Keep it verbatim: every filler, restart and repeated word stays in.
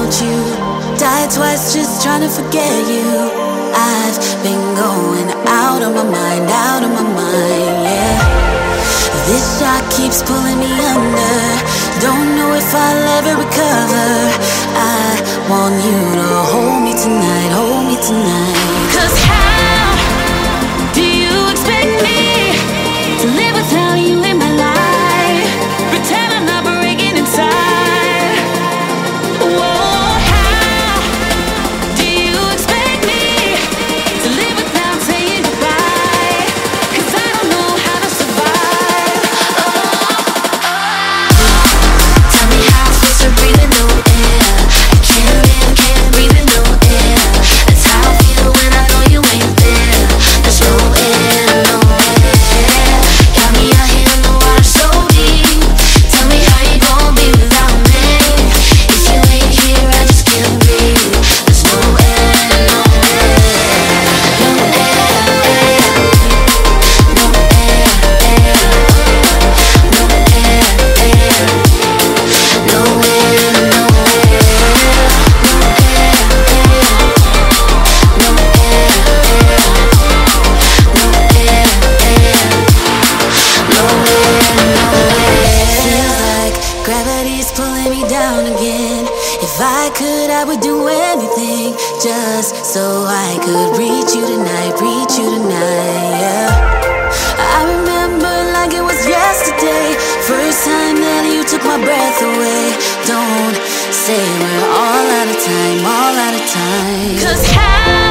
without you. Died twice just trying to forget you. I've been going out of my mind, out of my mind, yeah. This shot keeps pulling me under. Don't know if I'll ever recover. I want you to hold me tonight, hold me tonight. 'Cause how do you expect me to live without you in my life? Pretend I'm not breaking inside. Whoa, how do you expect me to live without saying goodbye? 'Cause I don't know how to survive. Oh, tell me how I'm supposed to breathe with no air. I can't live, can't breathe with no air. That's how I feel when I know you ain't there. There's no air, no air. Got me out here in the water so deep. Tell me how you gon' be without me. If you ain't here, I just can't breathe. There's no air, no air. No air, air. No air, air. No air, air. No air, no air. No air, air. No air, air. No air, air. Nowhere, nowhere. Feels like gravity's pulling me down again. If I could, I would do anything just so I could reach you tonight, reach you tonight, yeah. I remember like it was yesterday, first time that you took my breath away. Don't say we're all out of time, all out of time. 'Cause how